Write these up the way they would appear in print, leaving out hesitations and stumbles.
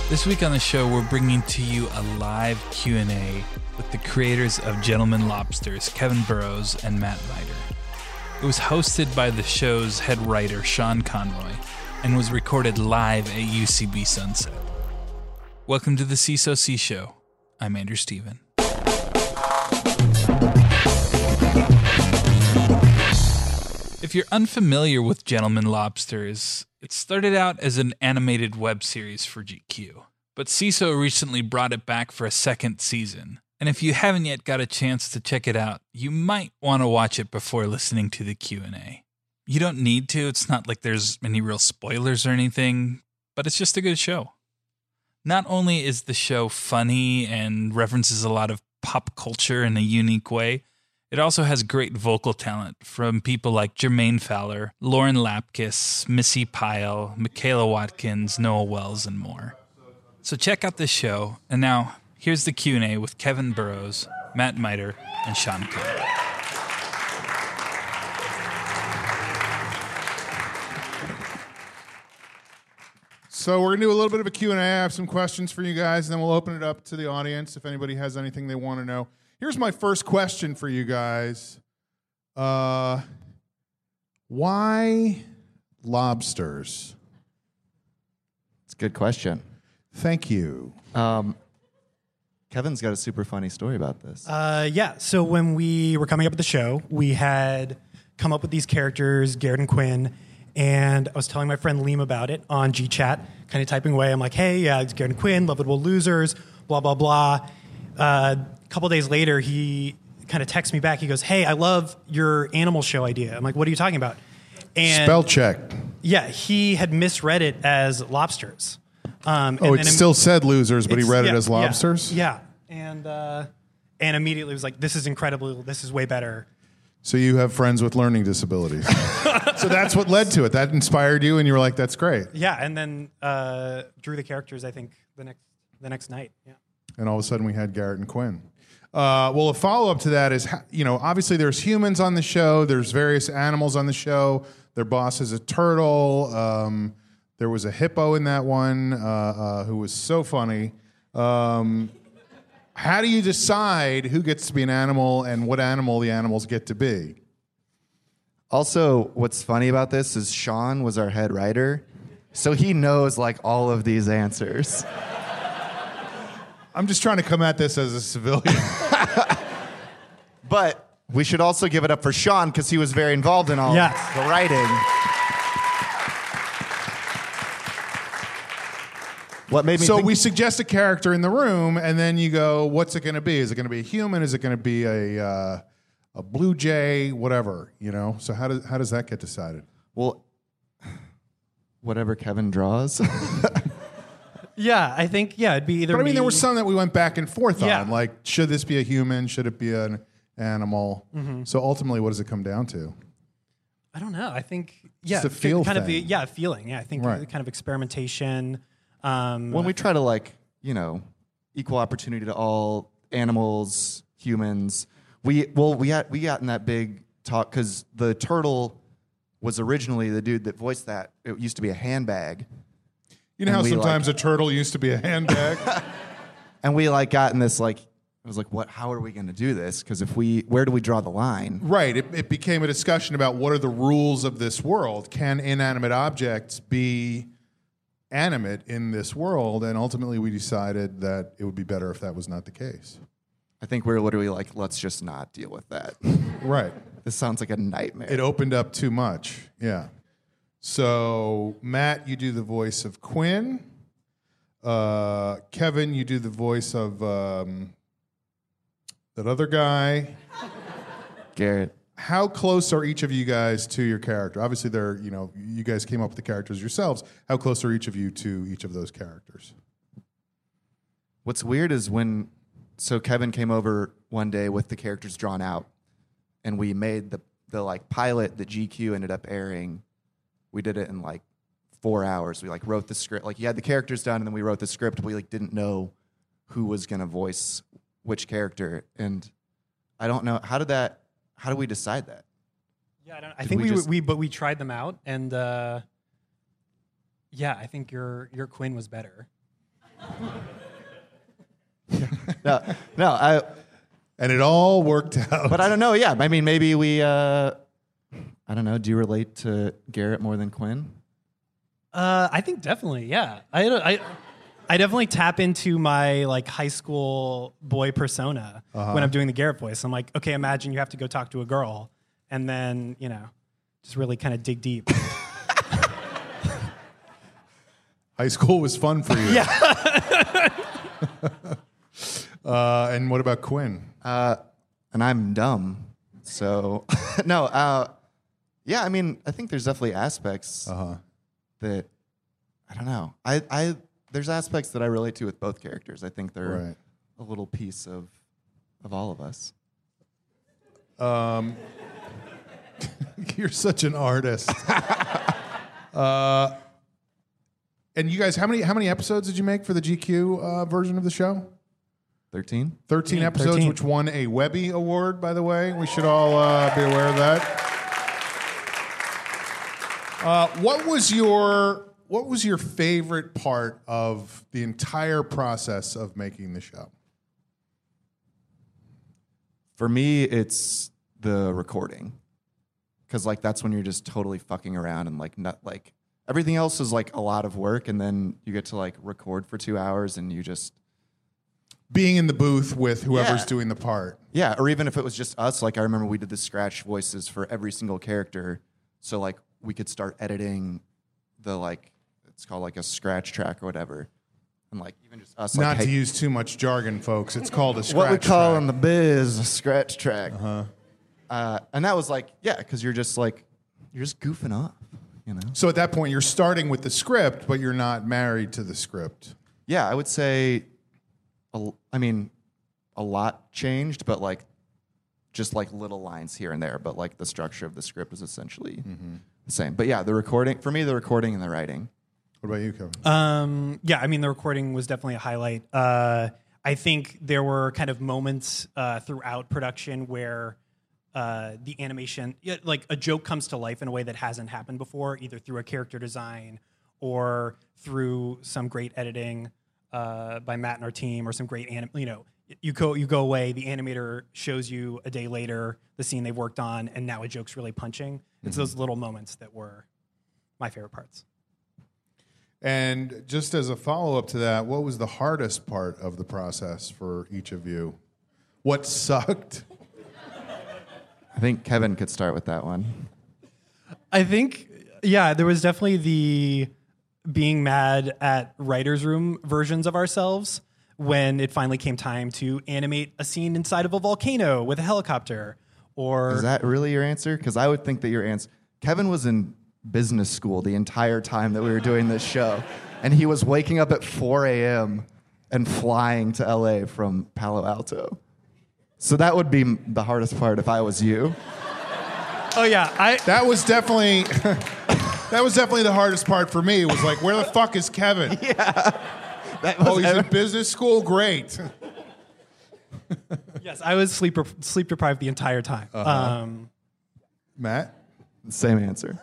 This week on the show, we're bringing to you a live Q&A with the creators of Gentlemen Lobsters, Kevin Burrows and Matt Miter. It was hosted by the show's head writer, Sean Conroy, and was recorded live at UCB Sunset. Welcome to the CSOC Show. I'm Andrew Steven. If you're unfamiliar with Gentlemen Lobsters, it started out as an animated web series for GQ, but CISO recently brought it back for a second season. And if you haven't yet got a chance to check it out, you might want to watch it before listening to the Q&A. You don't need to. It's not like there's any real spoilers or anything, but it's just a good show. Not only is the show funny and references a lot of pop culture in a unique way, it also has great vocal talent from people like Jermaine Fowler, Lauren Lapkus, Missy Pyle, Michaela Watkins, Noah Wells, and more. So check out this show. And now, here's the Q&A with Kevin Burrows, Matt Miter, and Sean Conroy. So we're going to do a little bit of a Q&A. I have some questions for you guys, and then we'll open it up to the audience if anybody has anything they want to know. Here's my first question for you guys. Why lobsters? It's a good question. Thank you. Kevin's got a super funny story about this. So when we were coming up with the show, we had come up with these characters, Garrett and Quinn, and I was telling my friend Liam about it on GChat, kind of typing away. I'm like, hey, it's Garrett and Quinn, lovable losers, blah, blah, blah. A couple days later, he kind of texts me back. He goes, hey, I love your animal show idea. I'm like, what are you talking about? And spell check. Yeah, he had misread it as lobsters. It still said losers, but he read it as lobsters? Yeah. And immediately was like, this is incredible. This is way better. So you have friends with learning disabilities. So that's what led to it. That inspired you, and you were like, that's great. Yeah, and then drew the characters, I think, the next night. Yeah. And all of a sudden we had Garrett and Quinn. Well, a follow-up to that is, obviously there's humans on the show. There's various animals on the show. Their boss is a turtle. There was a hippo in that one who was so funny. How do you decide who gets to be an animal and what animal the animals get to be? Also, what's funny about this is Sean was our head writer, so he knows like all of these answers. I'm just trying to come at this as a civilian. But we should also give it up for Sean because he was very involved in all the writing. What made me so think- we suggest a character in the room, and then you go, what's it going to be? Is it going to be a human? Is it going to be a blue jay? Whatever, So how does that get decided? Well, whatever Kevin draws. Yeah, I think, it'd be either. But I mean, there were some that we went back and forth Yeah. on, like, should this be a human? Should it be an animal? Mm-hmm. So ultimately, what does it come down to? I don't know. I think, Just a feel kind thing. of, a feeling. Yeah, I think Right. kind of experimentation. When we try to equal opportunity to all animals, humans, we got in that big talk because the turtle was originally the dude that voiced that. It used to be a handbag. You know how sometimes a turtle used to be a handbag? And we got in this it was like, what? How are we going to do this? Because where do we draw the line? Right. It became a discussion about what are the rules of this world. Can inanimate objects be animate in this world? And ultimately we decided that it would be better if that was not the case. I think we're literally like, let's just not deal with that. Right. This sounds like a nightmare. It opened up too much. Yeah. So, Matt, you do the voice of Quinn. Kevin, you do the voice of that other guy. Garrett. How close are each of you guys to your character? Obviously, you guys came up with the characters yourselves. How close are each of you to each of those characters? What's weird is so Kevin came over one day with the characters drawn out, and we made the pilot that GQ ended up airing. We did it in 4 hours. We wrote the script. You had the characters done, and then we wrote the script. We didn't know who was going to voice which character, and I don't know how did we decide that? Yeah, I think we tried them out, and I think your Quinn was better. No, And it all worked out. but I don't know. Yeah, I mean, maybe we. I don't know. Do you relate to Garrett more than Quinn? I think definitely, yeah. I definitely tap into my like high school boy persona when I'm doing the Garrett voice. I'm like, okay, imagine you have to go talk to a girl, and then just really kind of dig deep. High school was fun for you. Yeah. And what about Quinn? And I'm dumb, so no. Yeah, I mean, I think there's definitely aspects that I don't know. I there's aspects that I relate to with both characters. I think they're Right. a little piece of all of us. You're such an artist. And you guys, how many episodes did you make for the GQ version of the show? 13? 13 episodes, 13. which won a Webby Award, by the way. We should all be aware of that. What was your favorite part of the entire process of making the show? For me, it's the recording, because like that's when you're just totally fucking around and like not like everything else is like a lot of work, and then you get to like record for 2 hours and you just Being in the booth with whoever's Yeah. doing the part. yeah. Or even if it was just us, like I remember we did the scratch voices for every single character, so like we could start editing the like it's called like a scratch track or whatever, and like even just us Not like, to use too much jargon, folks. It's called a scratch what we call track. in the biz a scratch track. And that was like, yeah, because you're just goofing off, you know? So at that point, you're starting with the script, but you're not married to the script. Yeah, I would say, a lot changed, but like just like little lines here and there, but like the structure of the script is essentially the same. But yeah, the recording and the writing. What about you, Kevin? Yeah, I mean, the recording was definitely a highlight. I think there were kind of moments throughout production where the animation, like a joke comes to life in a way that hasn't happened before, either through a character design or through some great editing by Matt and our team, or some great you go away, the animator shows you a day later the scene they've worked on, and now a joke's really punching. It's those little moments that were my favorite parts. And just as a follow-up to that, what was the hardest part of the process for each of you? What sucked? I think Kevin could start with that one. I think, yeah, there was definitely the being mad at writer's room versions of ourselves when it finally came time to animate a scene inside of a volcano with a helicopter. Or Is that really your answer? Because I would think that your answer, Kevin was in business school the entire time that we were doing this show, and he was waking up at 4 a.m. and flying to LA from Palo Alto. So that would be the hardest part if I was you. oh yeah, That was definitely the hardest part for me. It was like, where the fuck is Kevin? That was Oh, he's in business school? Great. yes, I was sleep deprived the entire time. Matt? Same answer.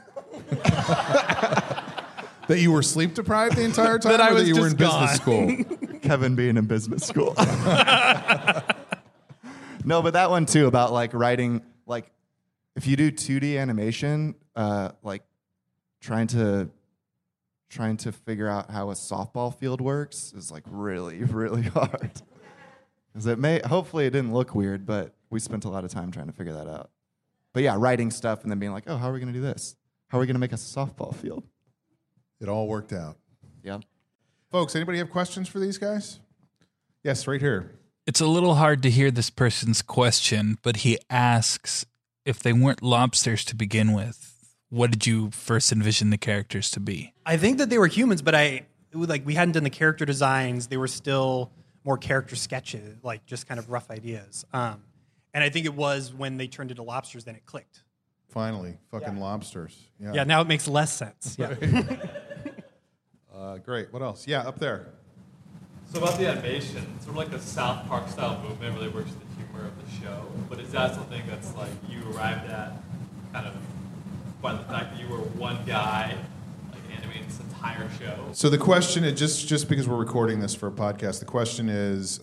That you were sleep deprived the entire time? That I or was that you were in just business school? Kevin being in business school. No, but that one too about like writing, like if you do 2D animation, like trying to figure out how a softball field works is like really, really hard. Because hopefully it didn't look weird, but we spent a lot of time trying to figure that out. But yeah, writing stuff and then being like, oh, how are we going to do this? How are we going to make a softball field? It all worked out. Yeah. Folks, anybody have questions for these guys? Yes, right here. It's a little hard to hear this person's question, but he asks, if they weren't lobsters to begin with, what did you first envision the characters to be? I think that they were humans, but we hadn't done the character designs. They were still more character sketches, like just kind of rough ideas. And I think it was when they turned into lobsters, then it clicked. Finally, fucking lobsters. Yeah, now it makes less sense. Yeah. Great. What else? Yeah, up there. So about the animation, sort of like the South Park style movement really works with the humor of the show. But is that something that's like you arrived at kind of by the fact that you were one guy, like animating this entire show? So the question is just because we're recording this for a podcast, the question is,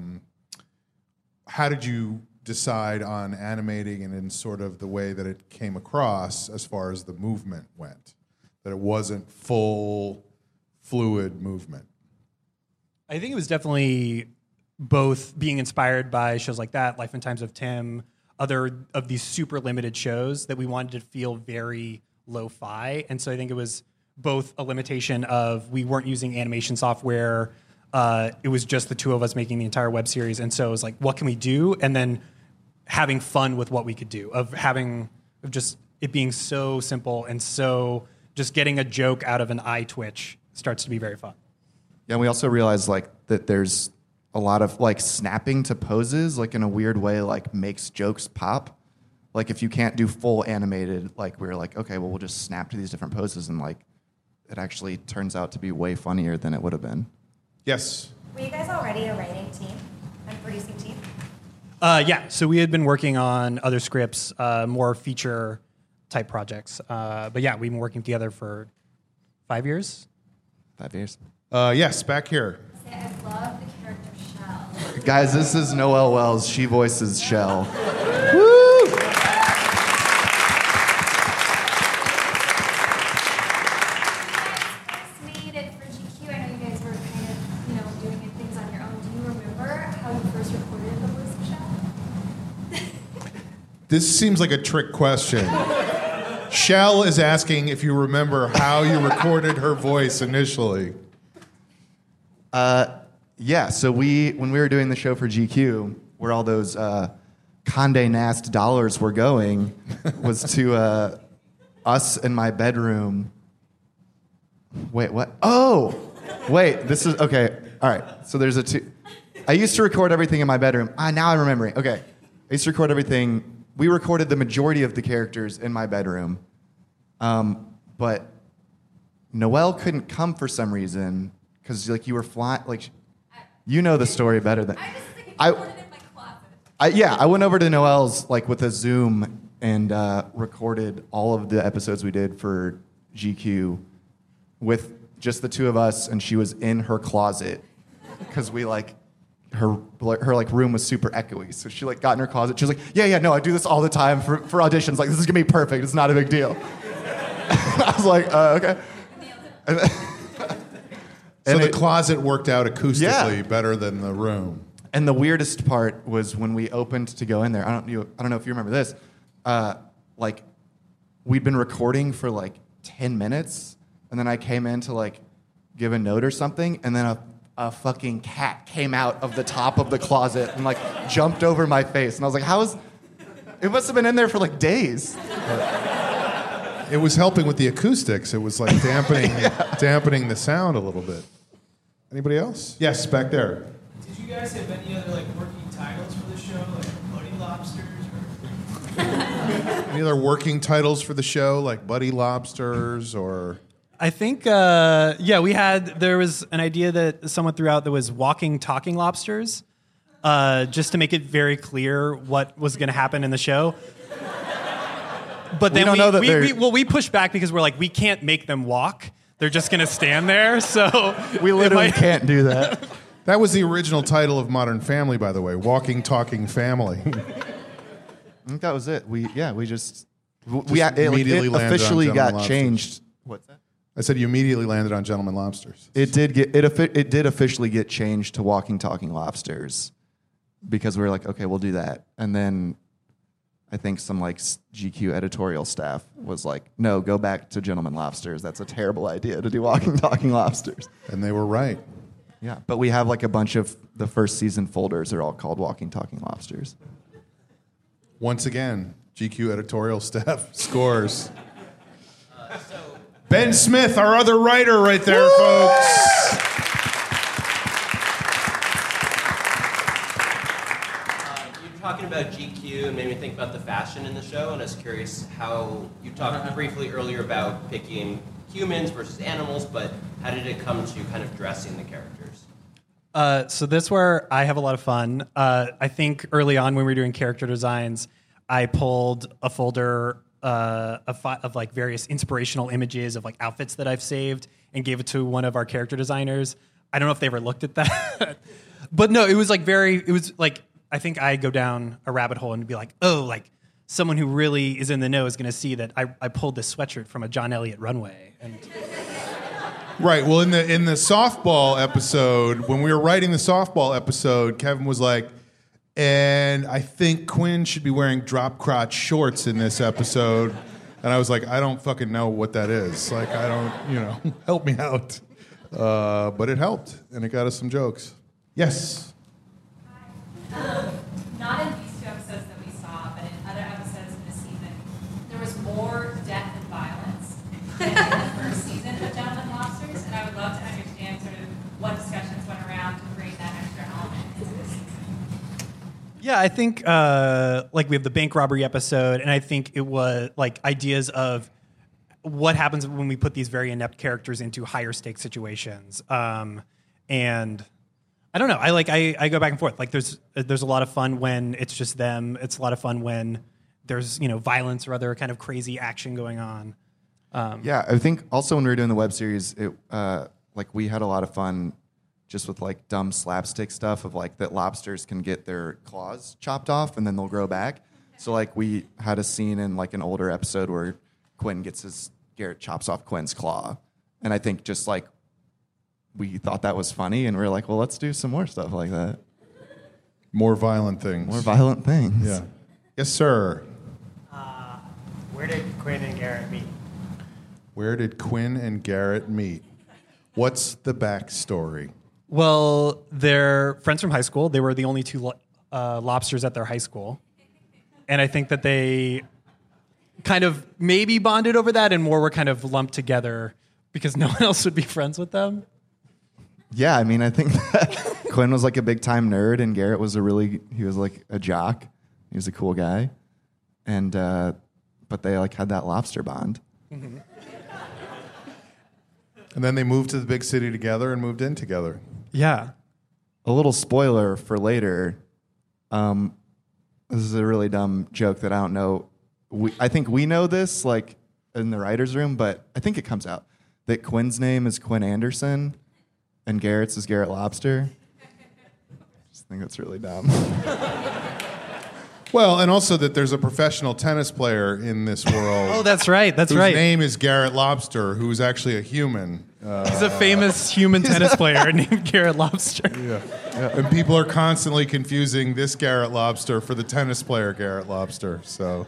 how did you decide on animating and in sort of the way that it came across as far as the movement went, that it wasn't full fluid movement? I think it was definitely both being inspired by shows like that, Life and Times of Tim, other of these super limited shows that we wanted to feel very lo-fi. And so I think it was both a limitation of we weren't using animation software. It was just the two of us making the entire web series. And so it was like, what can we do? And then having fun with what we could do, of just it being so simple and so just getting a joke out of an eye twitch starts to be very fun. Yeah, and we also realized like that there's a lot of like snapping to poses, like in a weird way, like makes jokes pop. Like if you can't do full animated, like we were like, okay, well we'll just snap to these different poses, and like it actually turns out to be way funnier than it would have been. Yes. Were you guys already a writing team and producing team? Yeah, so we had been working on other scripts, more feature type projects. But yeah, we've been working together for 5 years. 5 years. Yes, back here. Say, I love the character Shell. Guys, this is Noelle Wells. She voices Shell. Made it for GQ. I know you guys were kind of, doing things on your own. Do you remember how you first recorded the voice of Shell? This seems like a trick question. Shell is asking if you remember how you recorded her voice initially. Yeah, so when we were doing the show for GQ, where all those Condé Nast dollars were going, was to us in my bedroom. Wait, what? Oh, wait, this is, okay, all right. So there's I used to record everything in my bedroom. Now I'm remembering. Okay, I used to record everything. We recorded the majority of the characters in my bedroom. But Noelle couldn't come for some reason, because like you were flying, like, you know the story better than... I just think I recorded in my closet. I went over to Noelle's like with a Zoom and recorded all of the episodes we did for GQ with just the two of us, and she was in her closet because we like her like room was super echoey, so she like got in her closet. She was like, yeah, no, I do this all the time for auditions. Like, this is gonna be perfect. It's not a big deal. I was like, okay. So the closet worked out acoustically Yeah. better than the room. And the weirdest part was when we opened to go in there. I don't know if you remember this. Like, we'd been recording for like 10 minutes, and then I came in to like give a note or something, and then a fucking cat came out of the top of the closet and like jumped over my face, and I was like, it must have been in there for like days. It was helping with the acoustics. It was like dampening the sound a little bit. Anybody else? Yes, back there. Did you guys have any other like working titles for the show, like Buddy Lobsters or? Any other working titles for the show, like Buddy Lobsters or... I think, there was an idea that someone threw out that was walking, talking lobsters, just to make it very clear what was going to happen in the show. But then we pushed back because we're like, we can't make them walk. They're just going to stand there. So We literally can't do that. That was the original title of Modern Family, by the way. Walking, Talking Family. I think that was it. We just immediately it landed officially on got Gentleman changed. What's that? I said you immediately landed on Gentleman Lobsters. It did officially get changed to Walking Talking Lobsters, because we were like, okay, we'll do that. And then I think some like GQ editorial staff was like, no, go back to Gentleman Lobsters. That's a terrible idea to do Walking Talking Lobsters. And they were right. Yeah, but we have like a bunch of the first season folders are all called Walking Talking Lobsters. Once again, GQ editorial staff scores. Ben Smith, our other writer right there, folks. You're talking about GQ and made me think about the fashion in the show, and I was curious how you talked briefly earlier about picking humans versus animals, but how did it come to kind of dressing the characters? So this where I have a lot of fun. I think early on when we were doing character designs, I pulled a folder of like various inspirational images of like outfits that I've saved, and gave it to one of our character designers. I don't know if they ever looked at that. But no, it was like I think I go down a rabbit hole and be like, oh, like someone who really is in the know is going to see that I pulled this sweatshirt from a John Elliott runway. And Right. Well, in the softball episode, when we were writing the softball episode, Kevin was like, and I think Quinn should be wearing drop crotch shorts in this episode. And I was like, I don't fucking know what that is. Like, I don't, help me out. But it helped, and it got us some jokes. Yes. Not in these 2 episodes that we saw, but in other episodes in this season, there was more death and violence than in the first season of Gentlemen Lobsters, and I would love to understand sort of what discussions went around to bring that extra element into this season. yeah, I think like we have the bank robbery episode, and I think it was like ideas of what happens when we put these very inept characters into higher stakes situations. And I don't know. I go back and forth. Like there's a lot of fun when it's just them. It's a lot of fun when there's violence or other kind of crazy action going on. Yeah, I think also when we were doing the web series, it like we had a lot of fun just with like dumb slapstick stuff of like that lobsters can get their claws chopped off and then they'll grow back. So like we had a scene in like an older episode where Garrett chops off Quinn's claw, and I think just like we thought that was funny, and we were like, well, let's do some more stuff like that. More violent things. More violent things. Yeah. Yes, sir. Where did Quinn and Garrett meet? Where did Quinn and Garrett meet? What's the backstory? Well, they're friends from high school. They were the only 2 lobsters at their high school. And I think that they kind of maybe bonded over that and more were kind of lumped together because no one else would be friends with them. Yeah, I mean, I think that Quinn was like a big time nerd, and Garrett was he was like a jock. He was a cool guy, and but they like had that lobster bond. Mm-hmm. And then they moved to the big city together and moved in together. Yeah. A little spoiler for later. This is a really dumb joke that I don't know. I think we know this like in the writer's room, but I think it comes out that Quinn's name is Quinn Anderson and Garrett's is Garrett Lobster. I just think that's really dumb. Well, and also that there's a professional tennis player in this world. Oh, that's right. That's whose right. name is Garrett Lobster, who's actually a human. He's a famous human tennis player named Garrett Lobster. Yeah. And people are constantly confusing this Garrett Lobster for the tennis player Garrett Lobster. So,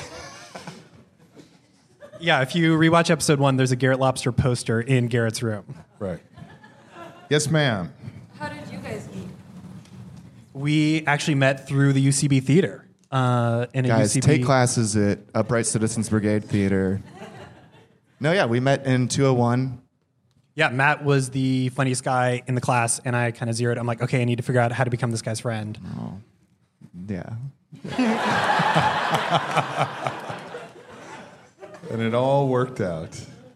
yeah, if you rewatch episode 1, there's a Garrett Lobster poster in Garrett's room. right. Yes, ma'am. How did you guys meet? We actually met through the UCB Theater. In a Guys, UCB. take classes at Upright Citizens Brigade Theater. No, yeah, we met in 201. Yeah, Matt was the funniest guy in the class, and I kind of zeroed. I'm like, okay, I need to figure out how to become this guy's friend. Oh, yeah. And it all worked out.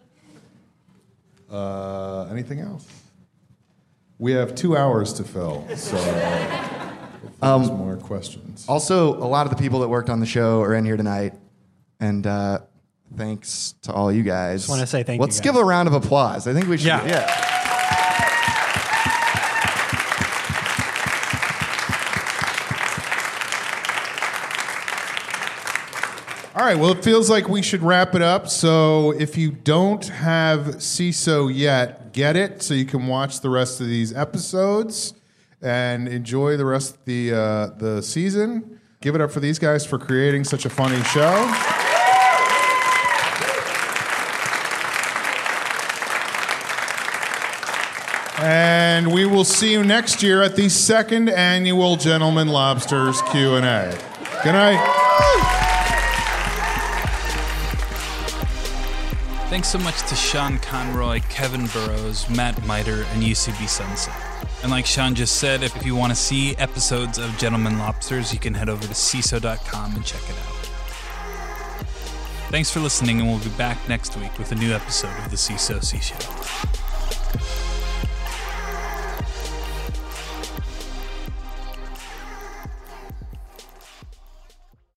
Anything else? We have 2 hours to fill, so there's more questions. Also, a lot of the people that worked on the show are in here tonight, and thanks to all you guys. Just want to say thank you. Let's give a round of applause. I think we should. Yeah. All right, well, it feels like we should wrap it up. So if you don't have CISO yet, get it so you can watch the rest of these episodes and enjoy the rest of the season. Give it up for these guys for creating such a funny show. And we will see you next year at the 2nd annual Gentlemen Lobsters Q&A. Good night. Thanks so much to Sean Conroy, Kevin Burrows, Matt Miter, and UCB Sunset. And like Sean just said, if you want to see episodes of Gentlemen Lobsters, you can head over to CISO.com and check it out. Thanks for listening, and we'll be back next week with a new episode of the CISO Show.